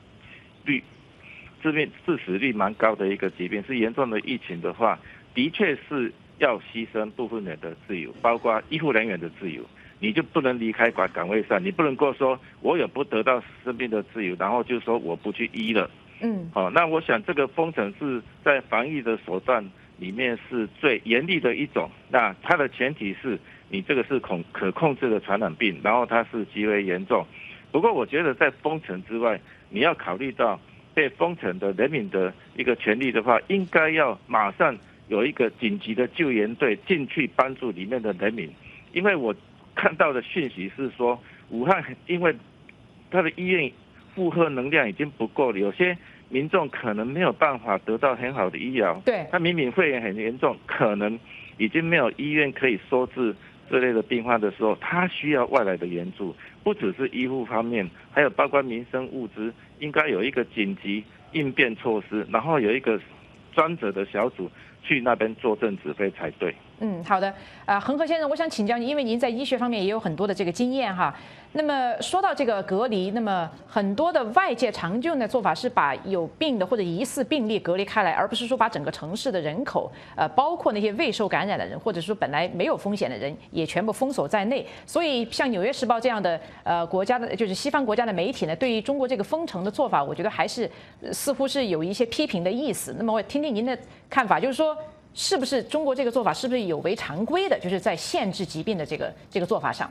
死率蛮高的一个疾病，是严重的疫情的话，的确是要牺牲部分人的自由，包括医护人员的自由。你就不能离开岗位上，你不能够说我有不得到生命的自由，然后就说我不去医了。那我想这个封城是在防疫的手段里面是最严厉的一种。那它的前提是你这个是可控制的传染病，然后它是极为严重。不过我觉得在封城之外，你要考虑到被封城的人民的一个权利的话，应该要马上有一个紧急的救援队进去帮助里面的人民，因为我看到的讯息是说，武汉因为他的医院负荷能量已经不够了，有些民众可能没有办法得到很好的医疗。 对， 他明明肺炎很严重，可能已经没有医院可以收治这类的病患的时候，他需要外来的援助，不只是医护方面，还有包括民生物资，应该有一个紧急应变措施，然后有一个专责的小组去那边坐镇指挥才对。 好的，恒河先生，我想请教你，因为您在医学方面也有很多的这个经验哈。那么说到这个隔离，那么很多的外界常见的做法是把有病的或者疑似病例隔离开来，而不是说把整个城市的人口，包括那些未受感染的人，或者说本来没有风险的人，也全部封锁在内。所以像《纽约时报》这样的国家的，就是西方国家的媒体呢，对于中国这个封城的做法，我觉得还是似乎是有一些批评的意思。那么我听听您的看法，就是说，是不是中国这个做法是不是有违常规的？就是在限制疾病的这个做法上。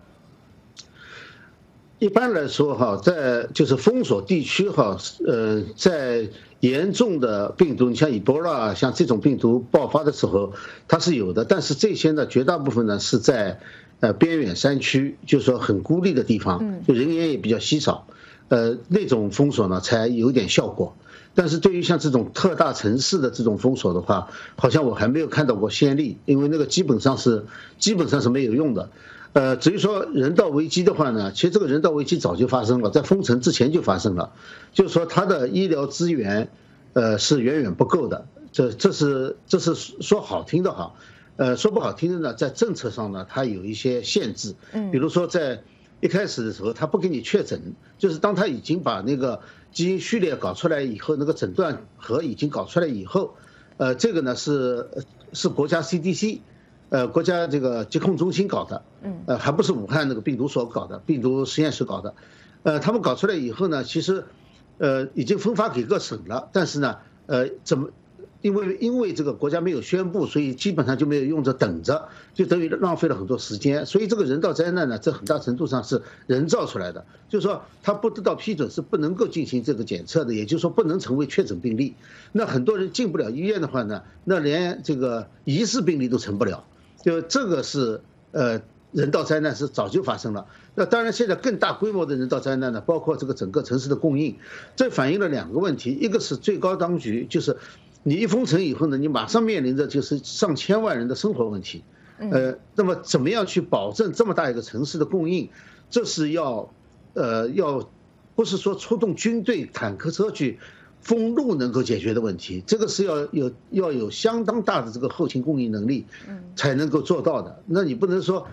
一般来说哈，在就是封锁地区哈，在严重的病毒，你像伊波拉像这种病毒爆发的时候，它是有的，但是这些呢，绝大部分呢是在边远山区，就是说很孤立的地方，就人员也比较稀少，那种封锁呢才有点效果。但是对于像这种特大城市的这种封锁的话，好像我还没有看到过先例，因为那个基本上是没有用的。至于说人道危机的话呢，其实这个人道危机早就发生了，在封城之前就发生了，就是说它的医疗资源是远远不够的，这是说好听的哈，说不好听的呢，在政策上呢它有一些限制，比如说在一开始的时候他不给你确诊，就是当他已经把那个基因序列搞出来以后，那个诊断盒已经搞出来以后，这个呢是国家 CDC。国家这个疾控中心搞的，还不是武汉那个病毒所搞的，病毒实验室搞的，他们搞出来以后呢，其实，已经分发给各省了，但是呢，因为这个国家没有宣布，所以基本上就没有用着等着，就等于浪费了很多时间，所以这个人道灾难呢，这很大程度上是人造出来的，就是说他不得到批准是不能够进行这个检测的，也就是说不能成为确诊病例，那很多人进不了医院的话呢，那连这个疑似病例都成不了。就这个是人道灾难是早就发生了。那当然，现在更大规模的人道灾难呢，包括这个整个城市的供应，这反映了两个问题：一个是最高当局，就是你一封城以后呢，你马上面临着就是上千万人的生活问题。那么怎么样去保证这么大一个城市的供应？这是要不是说出动军队、坦克车去封路能够解决的问题，这个是要有相当大的这个后勤供应能力才能够做到的。那你不能说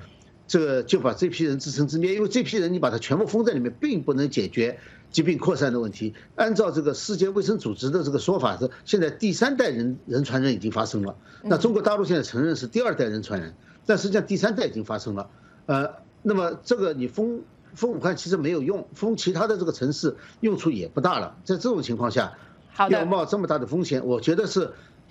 这个就把这批人自生自灭，因为这批人你把它全部封在里面，并不能解决疾病扩散的问题。按照这个世界卫生组织的这个说法是，现在第3代人传人已经发生了。那中国大陆现在承认是第2代人传人，但实际上第3代已经发生了。那么这个你封武汉其实没有用，封其他的这个城市用处也不大了。在这种情况下，要冒这么大的风险，我觉得是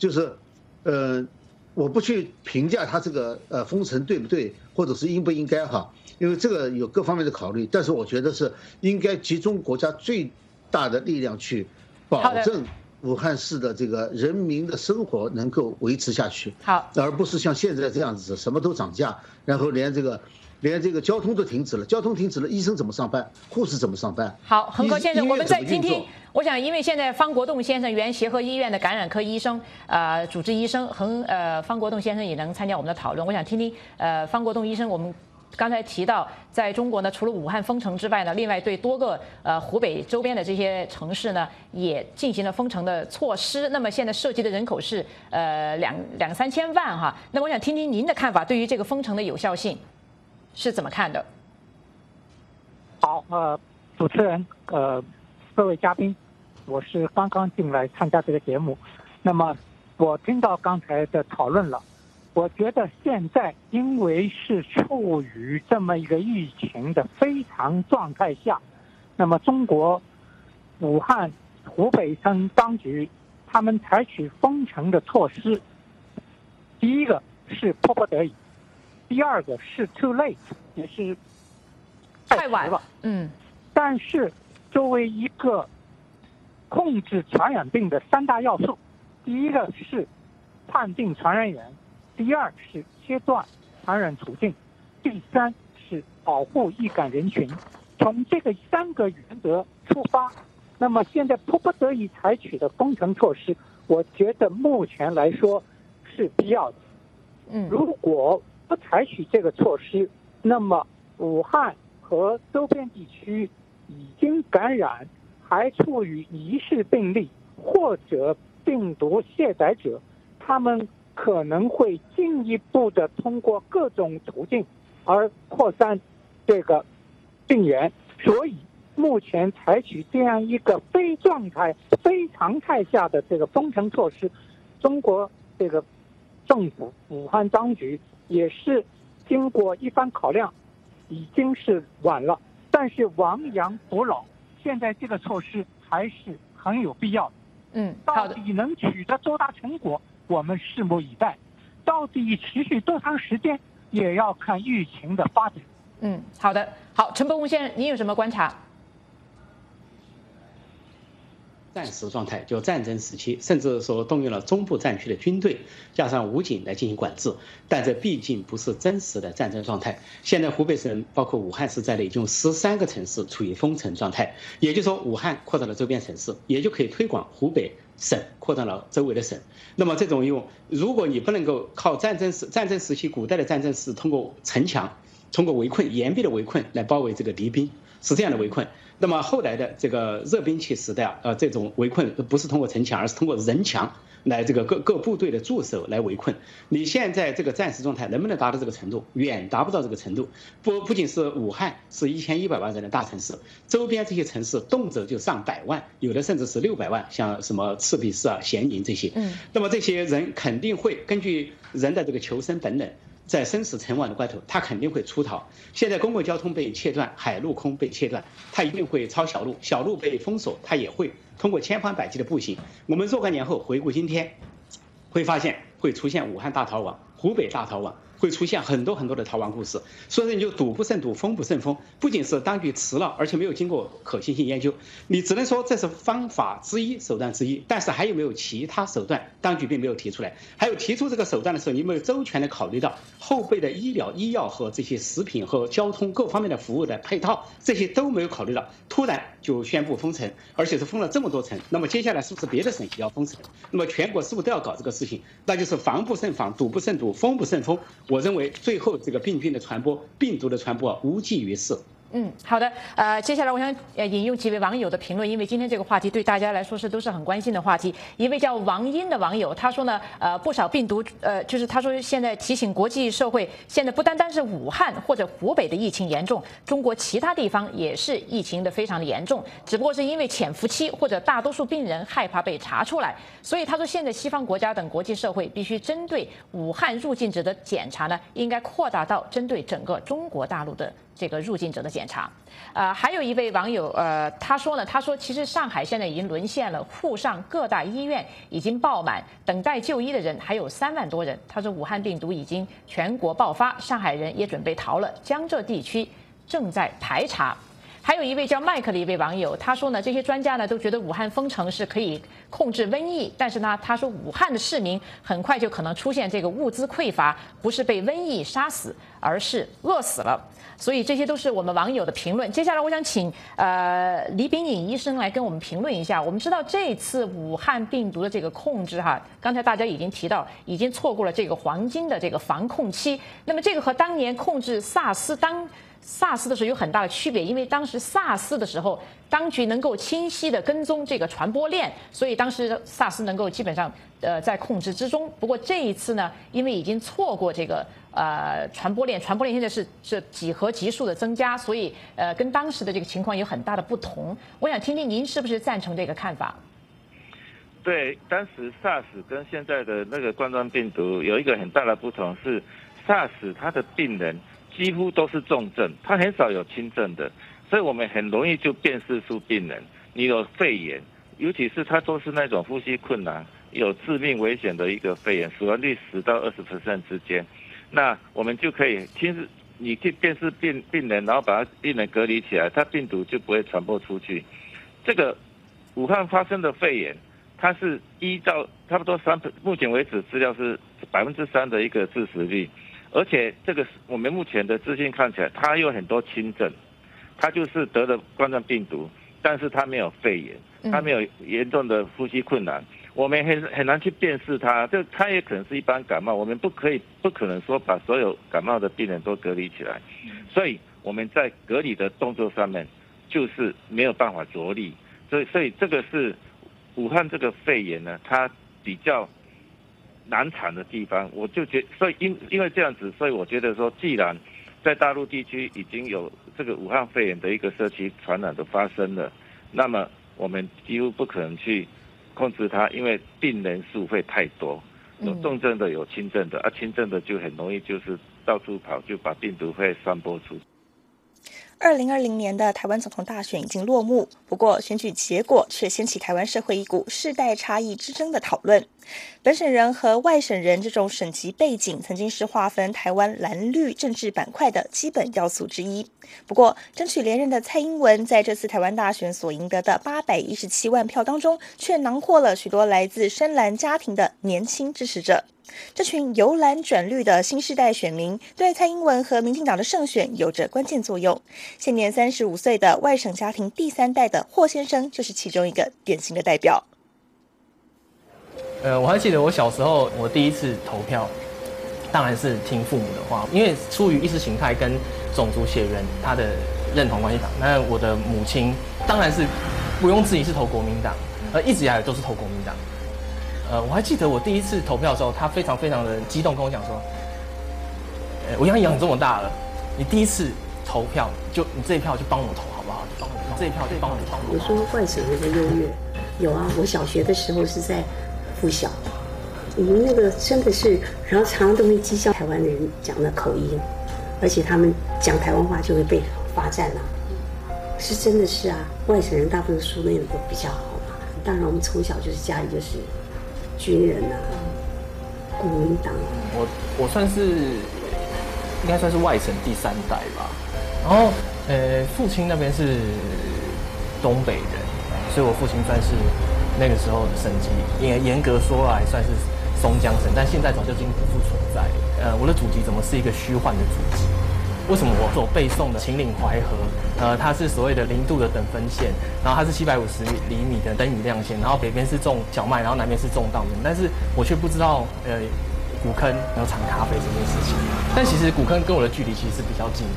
我不去评价他这个封城对不对，或者是应不应该哈，因为这个有各方面的考虑。但是我觉得是应该集中国家最大的力量去保证武汉市的这个人民的生活能够维持下去， 好， 而不是像现在这样子什么都涨价，然后连这个交通都停止了，交通停止了，医生怎么上班，护士怎么上班？ 好，恒河先生，我们再听听。我想，因为现在方国栋先生，原协和医院的感染科医生，主治医生，方国栋先生也能参加我们的讨论。我想听听，方国栋医生，我们刚才提到，在中国呢，除了武汉封城之外呢，另外对多个湖北周边的这些城市呢，也进行了封城的措施。那么现在涉及的人口是2、3千万哈。那我想听听您的看法，对于这个封城的有效性是怎么看的？ 好，主持人，各位嘉宾，我是刚刚进来参加这个节目，那么我听到刚才的讨论了，我觉得现在因为是处于这么一个疫情的非常状态下，那么中国武汉、湖北省当局他们采取封城的措施，第一个是迫不得已，第二个是 too late， 也是太晚了。但是作为一个控制传染病的3大要素，第一个是判定传染源，第二是切断传染途径，第三是保护易感人群。从这个3个原则出发，那么现在迫不得已采取的封城措施，我觉得目前来说是必要的。如果不采取这个措施，那么武汉和周边地区已经感染还处于疑似病例或者病毒携载者，他们可能会进一步的通过各种途径而扩散这个病源。所以目前采取这样一个非常态下的这个封城措施，中国这个政府武汉当局也是经过一番考量，已经是晚了，但是亡羊补牢，现在这个措施还是很有必要的。到底能取得多大成果，我们拭目以待。到底持续多长时间，也要看疫情的发展。 好的，好，陈伯宏先生，您有什么观察？ 战时状态，就战争时期，甚至说动用了中部战区的军队，加上武警来进行管制，但这毕竟不是真实的战争状态。现在湖北省包括武汉市在内，已经有13个城市处于封城状态，也就是说武汉扩到了周边城市，也就可以推广湖北省扩到了周围的省。那么这种如果你不能够靠战争时期古代的战争是通过城墙、通过围困、严密的围困来包围这个敌兵，是这样的围困。那么后来的这个热兵器时代这种围困不是通过城墙，而是通过人墙来这个各部队的驻守来围困。你现在这个战时状态能不能达到这个程度？远达不到这个程度。不仅是武汉是1100万人的大城市，周边这些城市动辄就上百万，有的甚至是600万，像什么赤壁市咸宁这些。那么这些人肯定会根据人的这个求生本能，在生死存亡的关头，他肯定会出逃。现在公共交通被切断，海陆空被切断，他一定会抄小路，小路被封锁，他也会通过千方百计的步行。我们若干年后回顾今天，会发现会出现武汉大逃亡、湖北大逃亡，会出现很多的逃亡故事。所以你就赌不胜赌，封不胜封。不仅是当局迟了，而且没有经过可行性研究，你只能说这是方法之一、手段之一。但是还有没有其他手段？当局并没有提出来。还有提出这个手段的时候，你有没有周全的考虑到后备的医药和这些食品和交通各方面的服务的配套？这些都没有考虑到，突然就宣布封城，而且是封了这么多城。那么接下来是不是别的省也要封城？那么全国是不是都要搞这个事情？那就是防不胜防，赌不胜赌，封不胜封。我认为最后这个病菌的传播、病毒的传播无济于事。 好的，接下来我想引用几位网友的评论，因为今天这个话题对大家来说都是很关心的话题。一位叫王英的网友，他说呢，不少病毒，就是他说现在提醒国际社会，现在不单单是武汉或者湖北的疫情严重，中国其他地方也是疫情的非常的严重，只不过是因为潜伏期或者大多数病人害怕被查出来，所以他说现在西方国家等国际社会必须针对武汉入境者的检查呢，应该扩大到针对整个中国大陆的这个入境者的检查。还有一位网友，他说其实上海现在已经沦陷了，沪上各大医院已经爆满，等待就医的人还有3万多人。他说武汉病毒已经全国爆发，上海人也准备逃了，江浙地区正在排查。还有一位叫麦克的一位网友，他说呢，这些专家呢都觉得武汉封城是可以控制瘟疫，但是呢，他说武汉的市民很快就可能出现这个物资匮乏，不是被瘟疫杀死，而是饿死了。所以这些都是我们网友的评论。接下来我想请李秉颖医生来跟我们评论一下。我们知道这次武汉病毒的这个控制哈，刚才大家已经提到，已经错过了这个黄金的这个防控期。那么这个和当年控制SARS 的时候有很大的区别，因为当时 SARS 的时候，当局能够清晰的跟踪这个传播链，所以当时 SARS 能够基本上在控制之中。不过这一次呢，因为已经错过这个传播链现在是几何级数的增加，所以跟当时的这个情况有很大的不同。我想听听您是不是赞成这个看法？ 对，当时 SARS 跟现在的那个冠状病毒有一个很大的不同是 ，SARS 它的病人几乎都是重症，它很少有轻症的，所以我们很容易就辨识出病人。你有肺炎，尤其是它都是那种呼吸困难、有致命危险的一个肺炎，死亡率10到20% 之间，那我们就可以你去辨识病人，然后把病人隔离起来，它病毒就不会传播出去。这个武汉发生的肺炎，它是依照差不多目前为止资料是3%的一个致死率。而且这个我们目前的资讯看起来，他有很多轻症，他就是得了冠状病毒，但是他没有肺炎，他没有严重的呼吸困难，我们很难去辨识他，他也可能是一般感冒，我们不可能说把所有感冒的病人都隔离起来，所以我们在隔离的动作上面就是没有办法着力，所以这个是武汉这个肺炎呢，它比较难产的地方，我就觉得，所以因为这样子，所以我觉得说，既然在大陆地区已经有这个武汉肺炎的一个社区传染的发生了，那么我们几乎不可能去控制它，因为病人数会太多，有重症的，有轻症的，轻症的就很容易就是到处跑，就把病毒会散播出。 2020年的台湾总统大选已经落幕，不过选举结果却掀起台湾社会一股世代差异之争的讨论。本省人和外省人这种省级背景曾经是划分台湾蓝绿政治板块的基本要素之一。不过，争取连任的蔡英文在这次台湾大选所赢得的817万票当中，却囊括了许多来自深蓝家庭的年轻支持者。这群由蓝转绿的新世代选民对蔡英文和民进党的胜选有着关键作用。现年35岁的外省家庭第3代的霍先生就是其中一个典型的代表。 我还记得我小时候，我第一次投票，当然是听父母的话，因为出于意识形态跟种族血缘他的认同关系党。那我的母亲当然是毋庸置疑是投国民党，一直以来都是投国民党。我还记得我第一次投票的时候，他非常非常的激动跟我讲说，我养你这么大了，你第一次投票就你这一票就帮我投好不好？帮我投，这一票就帮我投。 我说外省人的优越，有啊，我小学的时候是在附小，你们那个真的是，然后常常都会讥笑台湾的人讲的口音，而且他们讲台湾话就会被罚站了，是真的是啊，外省人大部分书念的都比较好嘛。当然我们从小就是家里就是军人啊，国民党。 我算是应该算是外省第3代吧，然后父亲那边是东北人，所以我父亲算是那个时候的省级，严格说来算是松江省，但现在早就已经不复存在。我的祖籍怎么是一个虚幻的祖籍？为什么我所背诵的秦岭淮河，它是所谓的0度的等分线，然后它是750厘米的灯雨亮线，然后北边是种小麦，然后南边是种稻米，但是我却不知道古坑有产咖啡这件事情。但其实古坑跟我的距离其实是比较近的啦。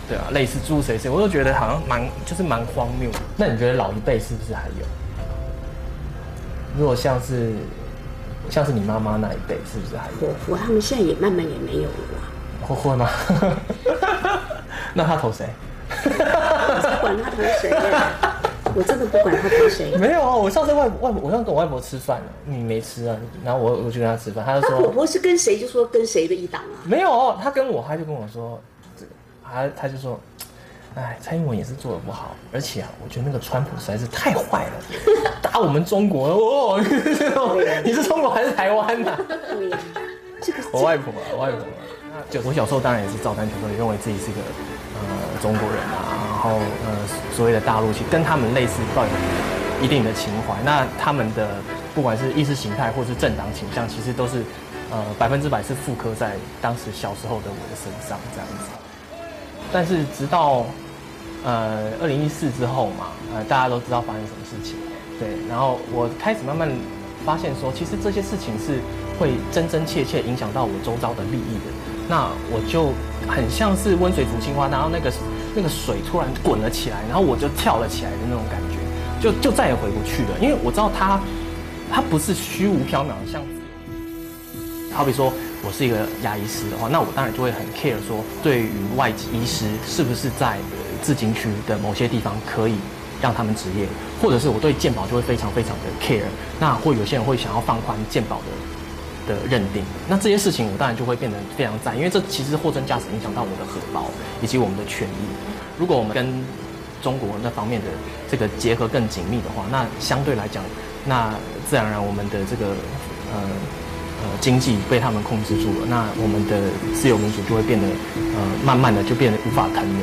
对啊，类似猪谁谁，我都觉得好像蛮荒谬。那你觉得老一辈是不是还有？如果像是你妈妈那一辈，是不是还有？ 他们现在也慢慢也没有了。 会吗？那他投谁？ 我才管他投谁呀！我真的不管他投谁。 没有啊，我上次我上次跟我外婆吃饭了，你没吃啊？然后我去跟她吃饭，她就说， 她婆婆是跟谁就说跟谁的一党啊？ 没有，她就跟我说，她就说，哎，蔡英文也是做得不好，而且啊，我觉得那个川普实在是太坏了，打我们中国哦，你是中国还是台湾呐？ 对呀， 我外婆。就我小时候当然也是照单全收，也认为自己是个中国人啊，然后所谓的大陆其实跟他们类似，抱有一定的情怀。那他们的不管是意识形态或是政党倾向，其实都是100%是复刻在当时小时候的我的身上这样子。但是直到2014之后嘛，大家都知道发生什么事情，对，然后我开始慢慢发现说，其实这些事情是会真真切切影响到我周遭的利益的。那我就很像是温水煮青蛙，然后那个水突然滚了起来，然后我就跳了起来的那种感觉，就再也回不去了。因为我知道它不是虚无缥缈的像自由。好比说我是一个牙医师的话，那我当然就会很 care 说，对于外籍医师是不是在自经区的某些地方可以让他们执业，或者是我对健保就会非常非常的 care。那或有些人会想要放宽健保的认定，那这些事情我当然就会变得非常在意，因为这其实货真价实影响到我的荷包以及我们的权益。如果我们跟中国那方面的这个结合更紧密的话，那相对来讲，那自然而然我们的这个经济被他们控制住了，那我们的自由民主就会变得慢慢的就变得无法腾挪。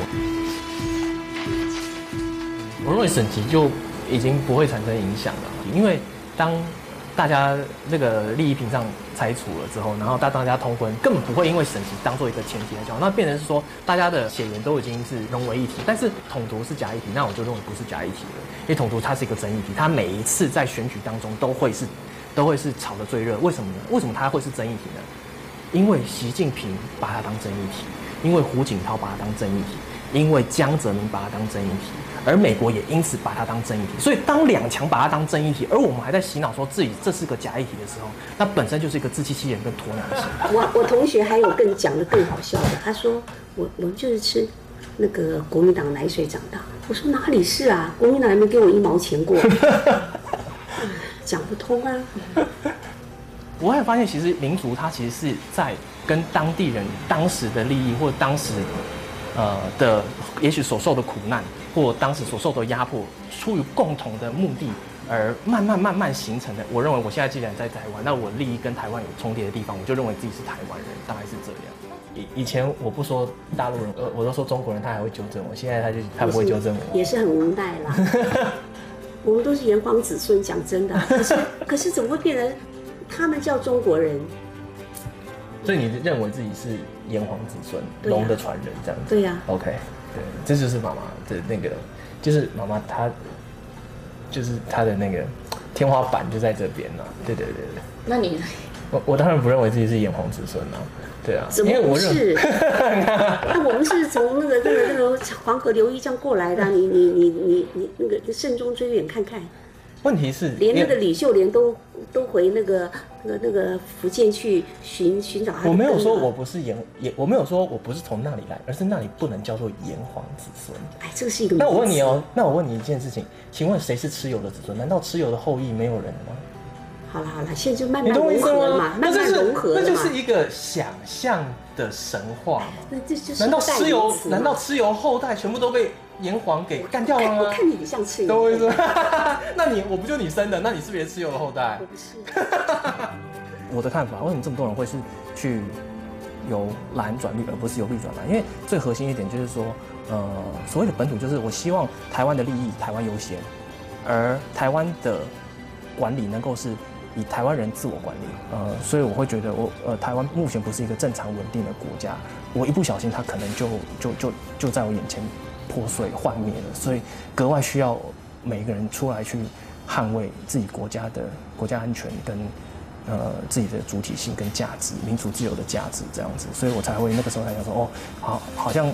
我认为省级就已经不会产生影响了，因为当大家那个利益屏障拆除了之后，然后大家通婚，根本不会因为省级当做一个前提来讲，那变成是说大家的血缘都已经是融为一体。但是统独是假议题，那我就认为不是假议题了，因为统独它是一个真议题，它每一次在选举当中都会是炒得最热。为什么呢？为什么它会是真议题呢？因为习近平把它当真议题，因为胡锦涛把它当真议题，因为江泽民把它当真议题。而美国也因此把它当真议题，所以当两强把它当真议题，而我们还在洗脑说自己这是个假议题的时候，那本身就是一个自欺欺人跟鸵鸟的心态。 我同学还有讲的更好笑的，他说我就是吃那个国民党奶水长大。我说哪里是啊，国民党还没给我1毛钱过，讲不通啊。 我还发现，其实民族它其实是在跟当地人当时的利益或者当时的也许所受的苦难，或当时所受的压迫，出于共同的目的而慢慢形成的。我认为我现在既然在台湾，那我利益跟台湾有重叠的地方，我就认为自己是台湾人，大概是这样。以前我不说大陆人，我都说中国人，他还会纠正我。现在他不会纠正我， 也是很无奈啦。我们都是炎黄子孙，讲真的。可是怎么会变成他们叫中国人？ 所以你认为自己是炎黄子孙，龙的传人这样子？ 对呀。 OK， 对，这就是妈妈的那个，就是妈妈她，就是她的那个天花板就在这边了。对。 那你？ 我当然不认为自己是炎黄子孙啊。对啊， 怎么不是？那我们是从那个黄河流域这样过来的，你那个慎终追远看看。 问题是， 连那个李秀莲都回那个福建去寻找他的。 我没有说我不是我没有说我不是从那里来，而是那里不能叫做炎黄子孙。 哎，这个是一个。 那我问你哦，那我问你一件事情，请问谁是蚩尤的子孙？难道蚩尤的后裔没有人吗？ 好了，现在就慢慢融合了嘛，慢慢融合了嘛。 那就是一个想象的神话嘛。 那这就是难道蚩尤后代全部都被炎黄给干掉了吗？ 我看你很像蚩尤。 懂我意思吗？那我不就你生的？那你是不是蚩尤的后代？ 我不是。 我的看法，为什么这么多人会是去由蓝转绿，而不是由绿转蓝？因为最核心一点就是说，所谓的本土，就是我希望台湾的利益台湾优先，而台湾的管理能够是以台湾人自我管理，所以我会觉得台湾目前不是一个正常稳定的国家，我一不小心它可能就在我眼前破碎幻灭了，所以格外需要每一个人出来去捍卫自己国家安全跟自己的主体性跟价值，民主自由的价值这样子，所以我才会那个时候才想说好像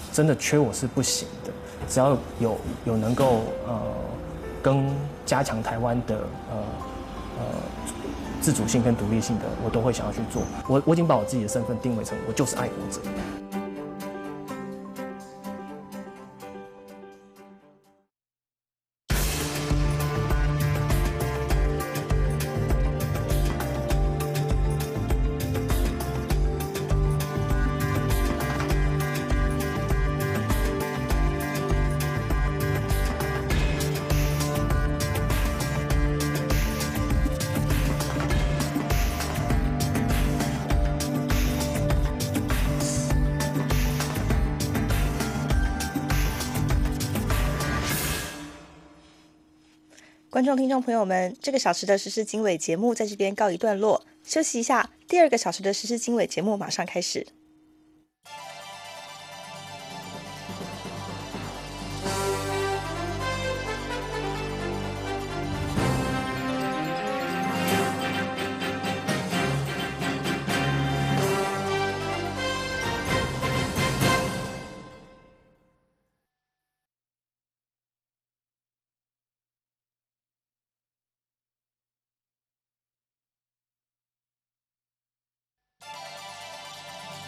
真的缺我是不行的。只要有能够跟加强台湾的自主性跟独立性的，我都会想要去做。我已经把我自己的身份定位成我就是爱国者。 观众、听众朋友们，这个小时的时事经纬节目在这边告一段落，休息一下，第2个小时的时事经纬节目马上开始。